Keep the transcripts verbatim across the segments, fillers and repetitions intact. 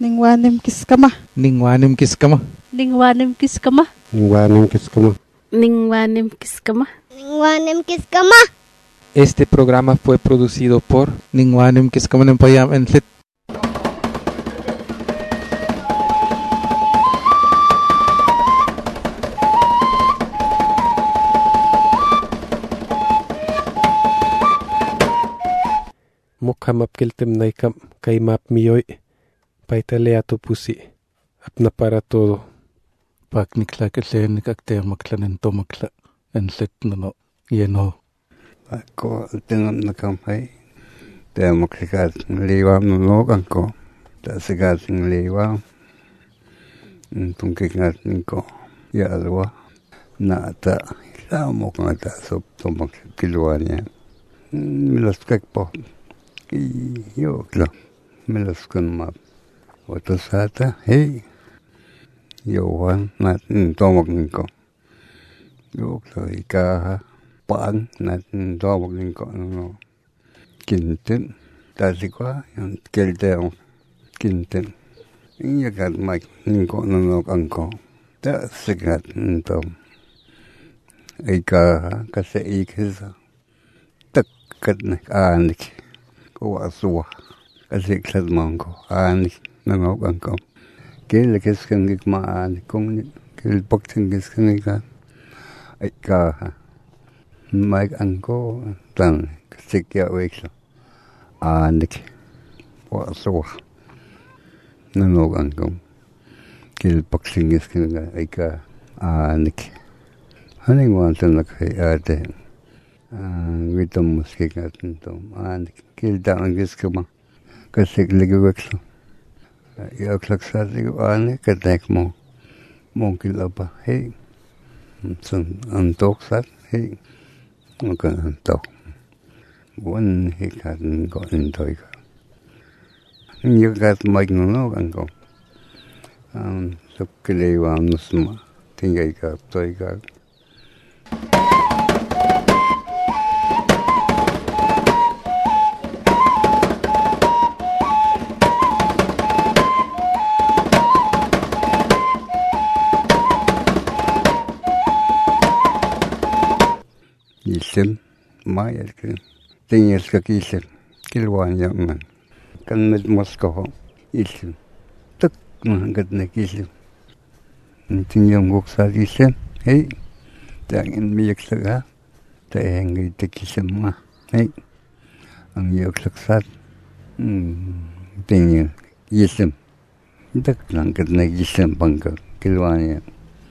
Ningwanim kiskama. Ningwanim kiskama. Ningwanim kiskama. Ningwanim kiskama. Ningwanim kiskama. Ningwanim kiskama. Este programa fue producido por Ningwanim Kiskama Nempayam en Lit. Mukhamap kiltem naikam kaimap miyoy. Paitaleato pusi. Apna para todo. Pak nikla kelen nikakte makla nento makla en Lit no yeno. Ako tingam nakamay. Te maksikat liwam no kanko. Ta sikat liwam. Tungkikat niko ya alwa. Na ta la mo kata sop tomak kilwania. Milaskak po. Yo kla. Milaskan map. Oto sata hey. Yo wan na tomak niko. Yo kla ikaha. Paan natin tawag din ko ano kinten dati ko yung kelte ang kinten yung yagat may ko ano angko ta sigat nito ay ka kasi ikisa takkat na anik ko aswa kasi klad mangko anik nangaw angko kilakis kang gikmaan kung kilpak tingis kang ikan ay ka Mike angko tan sikya wekso anik waso nanog angko kil paksingis kinga ika anik haning wantan nakay ate witam muskika tinto anik kil dangis kuma kasik ligi wekso yaklak sa ligo anik katek mo mungkil apa hey sun antok sat hey Maka antok. Buwan hikatan ko intoy ka. Hindi kat magnuno kan ko. Um, so kilewa nusma. Tingay ka, toy ka. Isem, mayar kan, tinggal sekali isem, kiluan yang man, kan med Moskow, isem, tak mangkat nak isem, tinggal goksa isem, hey, jangan miyak saga, tayang itu isem mah, hey, ang yak saksat, tinggal isem, tak mangkat nak isem bangka, kiluan yang,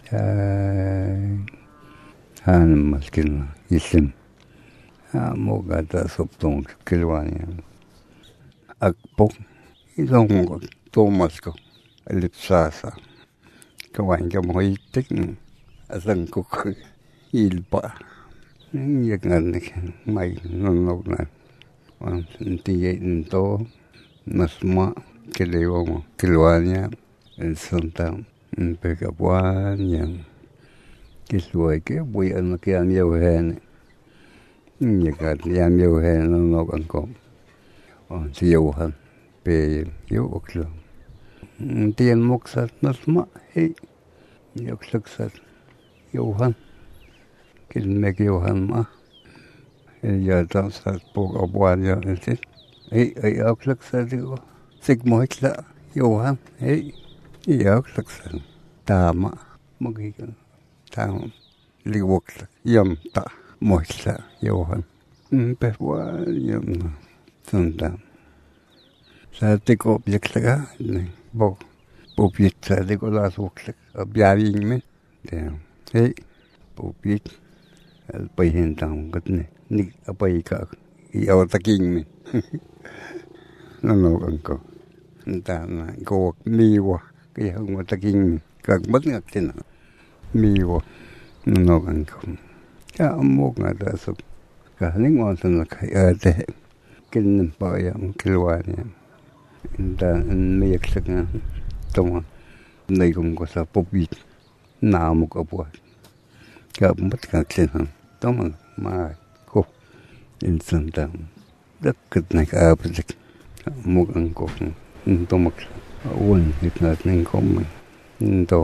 han maskin isim ha mo gata soptong kilwania akpok idong Thomas ko elipsasa kawan ka mo itik asang ko ilpa yak ngan mai nonog na wan tiye into nasma kilewo mo kilwania el santa pekapuan yang Kisway ke buy ano kaya miyaw hen. Nyakat yan miyaw hen no no angko. Oh siyawhan pe yo oklo. Tiyan moksat nasma hey. Yok saksat yawhan. Kilmek yawhan ma. Ya tam sat po abuan ya nsit. Hey ay ok saksat ko. Sigmo hitla yawhan hey. Yok saksat tama magikan. Tang liwok yam ta mochla yohan perwa yam tanda sa te ko objekta ne bo popit sa te ko la sokla abyaring me de hey popit al pahin tang gatne ni apai ka yaw taking me no no angko ta na ko miwa kaya ang taking kag mat ngak tin miwo no kan kom ya mo nga da so ka ning wa san la kai ate kin pa ya kilwani inda me yak sanga tong nei kom ko sa popit na mo ko po ka mat ka kin tong ma ko in san dam dak kat na ka apik mo kan ko tong mak uun nyt näet niin kommen to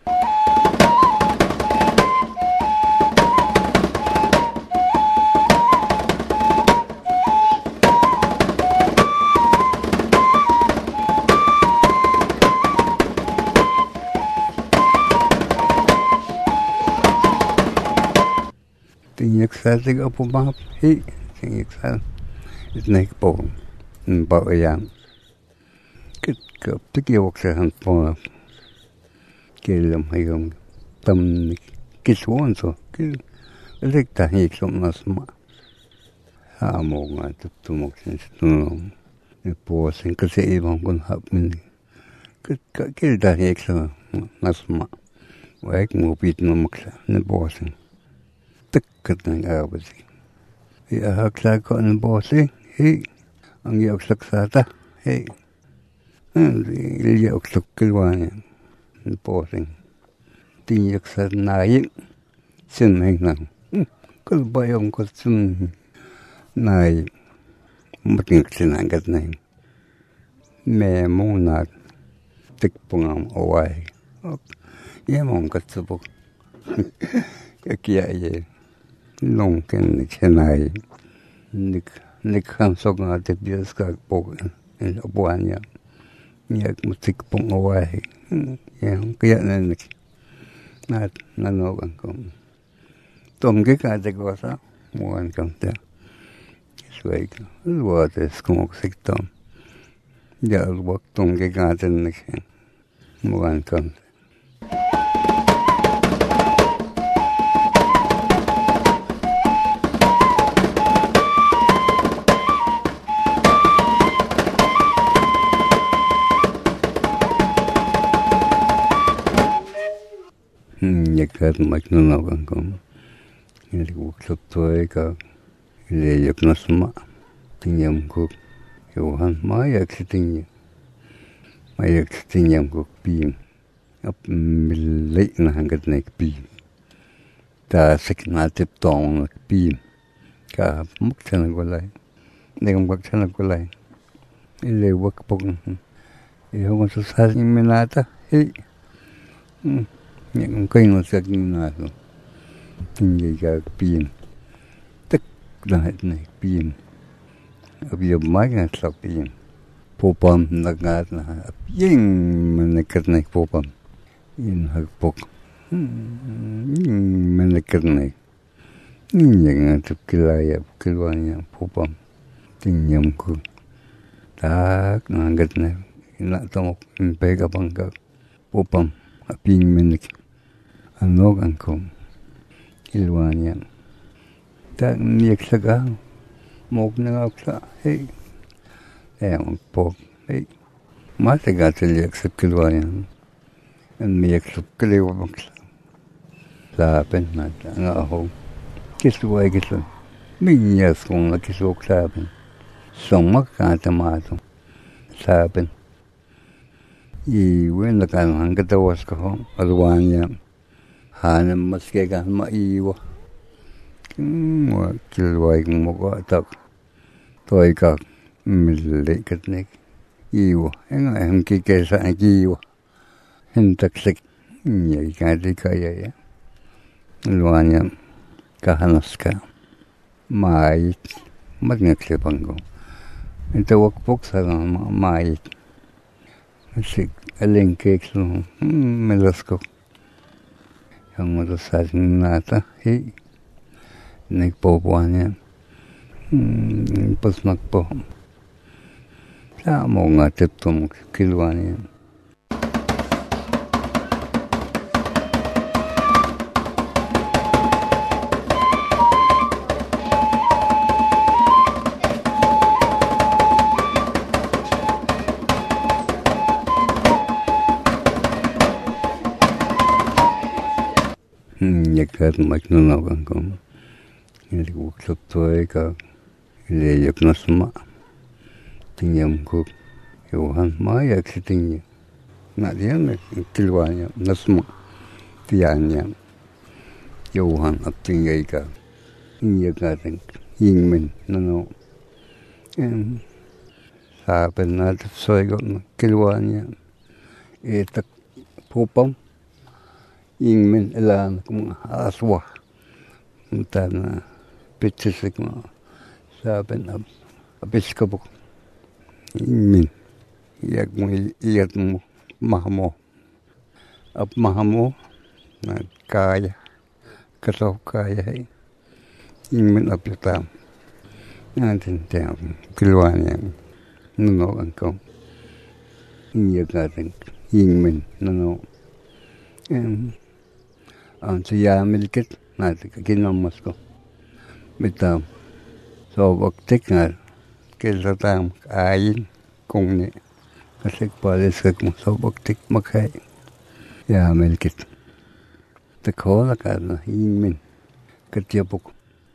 Tinyak sa tiga po mahap hi tinyak sa it naik po bao yang kit kap tikiwak sa han po kilam hayong tam kiswon so kil lekta hik som nasma ha mo nga tutumok sin tunong ne po sin kasi ibang kun hap min kit ka kil da hik so nasma waik mo pit no maksa ne po sin Tikkat ng awasi. Iahaksa ko ng bosi. Hey, ang yauksak sata. Hey, yauksak kilwan yan. Ng bosi. Tinyak sa nayik. Sinmeng lang. Kalbayong ko sin nayik. Mating sinangkat na yun. May mong tikpong ang away. Yamong katsubok. Kaya yan. Long ken nik henai nik nik han sok nga te bias ka po en obuanya yak musik pong awai ya kaya na nik na na no kan kom tom ke ka te ko sa muan kam te suai ka lo te skomo sik tom ya lo tom ke ka te nik muan kam Yakat maknuna kan kom. Ini workshop toy ka ile yak nasma. Tinyam ko yohan mayak tinya. Mayak tinyam ko pim. Ap milay na hanggat na pim. Ta sikna tip tong pim. Ka muksan gulay. Neng muksan gulay. Ile wak pong. Iyo ko sa minata. Hey. Những cái nó sẽ như nào rồi tình gì cả pin tất là hết này pin ở bây giờ máy là sao pin phô bom là ngã là pin mình cái này phô bom in hơi bốc mình cái này những cái chụp cái lại cái loại này phô bom tình nhầm của ta là cái này là tao một cái cái bằng cái phô bom pin mình Ano ang kom ilwan yan. Ta niyak sa ka mok na nga sa hey. Eh ang pok hey. Mataga sa liyak sa kilwan yan. Ang miyak sa kiliwa maksa. Sapen mata nga ako. Kisway kisa. Minyas kong nakiswak sapen. Song makatamato. Sapen. Iwan na ka ang katawas ka ho. Alwan yan. Hanam maske kan ma iwa mo kilwai mo ko tak toy ka mille katnek iwa en en ki ke sa iwa hen tak sek ni ka de ka ya ya luanya ka hanaska mai magnek se pango ente wak pok sa mai sik alen ke so melasko yang ada saling nata, hi, nek popuannya, hmm, pas nak po, saya mau ngatip tom kiluannya. Yakat maknuna kan kom. Ini workshop toy ka ile yak nasma. Tinyam ko yohan mayak tinya. Na dia ne kilwanya nasma. Tianya. Yohan ap tingai ka. Inya ka teng yingmen nano. Em sa penat soy ko kilwanya. etak pupam ingmen elan kum aswa tana pitsik ma saben ab abiskabuk ingmen yak mo iyat mo mahmo ab mahmo na kaya kasaw kaya ingmen ab yatam natin tem kilwan yang nuno angkong iyat natin ingmen nuno ang siya milkit natin kinamas ko bitam so waktik nga kesa tam kain kung ni kasi palis kag mo so waktik makay ya milkit takola ka na ingmen katyapok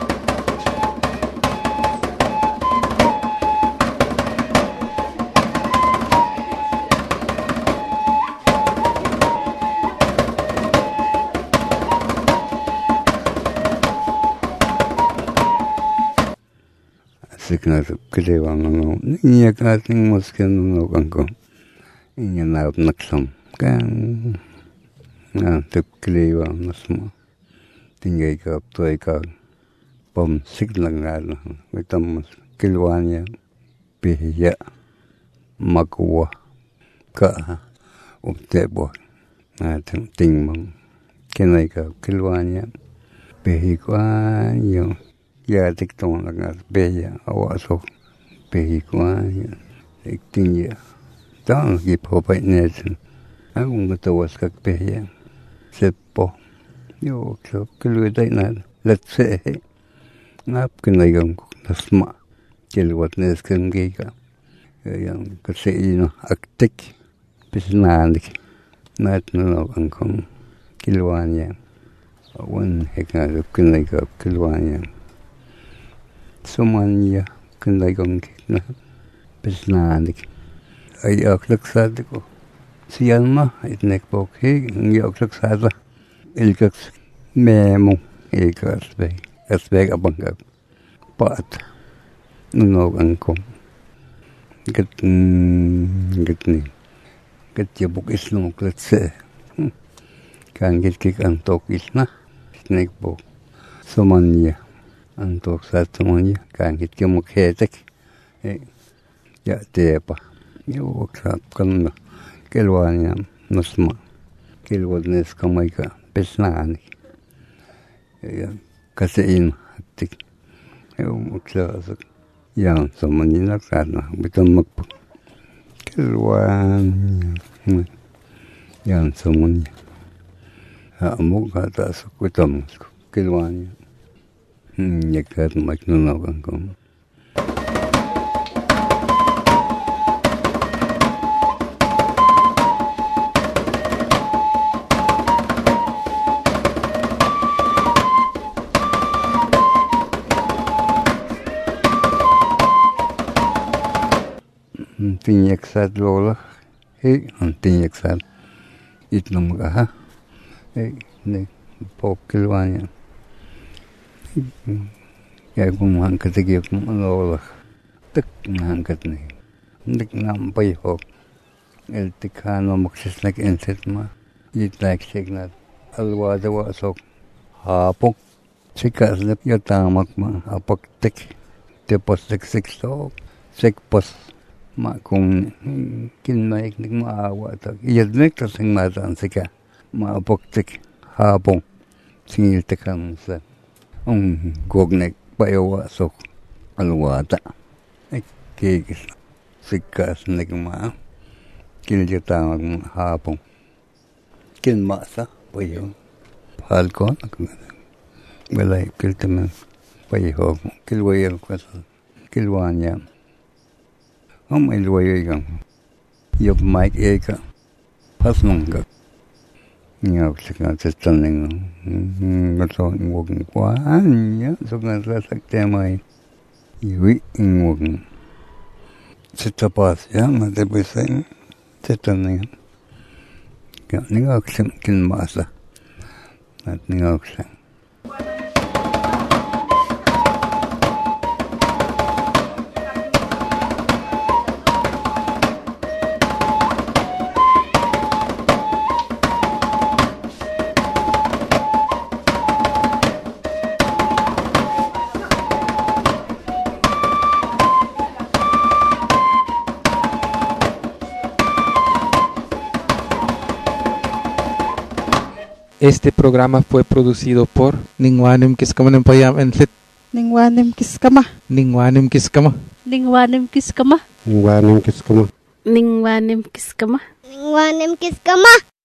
Siknat kelewan no niya kating mosken no kangko inya na naksam kan na tep kelewan nasmo tingay ka toy ka pom siglang nga no mitam kelewan ya piya magwa ka umtebo na ting mong kinay ka kelewan ya pihi kwa yo ya tiktong lang beya awaso behi kwa ya tikting ya tang gipopay neten ang matawas kag beya sepo yo so kiluday na let's say ngap kinayang nasma kilwat nes kang giga yang kasi ino aktik pisnanik natin no ang kong kilwan ya awan hekna kinayang kilwan ya Somanya kendayang na pesnanik ay aklak sada ko siyan ma itnek pokhe ngi aklak sada ilkak memo ilkas be asbeg abangak pat nunog angkom gat gat ni gat yabuk islong klatse kan git kik antok isna itnek pok somanya antok satu manya kan hit ke mukhetek ya tepa yo kap kan kelwanya nasma kelwadnes kamay ka pesnani ya kasein tik yo muksa yang samanya kana bitan mak kelwanya yang samanya amuk kata sukutam kelwanya Nyakat maknunaw ang kong. Tinyak sad lola, eh, ang tinyak sad itnong mga ha, eh, ne, popkilwan yan. Kaya kung mahangkat lagi akong alola, tak mahangkat na yun. Hindi nampay ho. El tikano maksis nag-inset ma. Yitlak signal. Alwada wasok. Hapok. Sikas na yatamak ma. Apaktik. Tipos siksik so. Sikpos. Ma kung kinmaik nig maawa. Iyadmek tasing mataan sika. Maapaktik. Hapong. Singil tikang sa. Ang gognek payawa sok alwata ay kikis sikas nagma kiljatang mga hapong kinmasa payo palko walay kiltaman payo kilwayal ko sa kilwanya ang may luwayo kang yup mic eka pasmangga Ngọc sẽ có chất chân này nó cho nguồn quá nhá cho nên là sắc tem mày yếu nguồn sẽ tập bớt mà để bây giờ chất chân này cái này Ngọc sẽ kinh mà sa Ngọc sẽ Este programa fue producido por Ningwanim kiskama ng payam enlit. Ningwanim kiskama. Ningwanim kiskama. Ningwanim kiskama. Ningwanim Kiskama. Ningwanim kiskama. Ningwanim kiskama.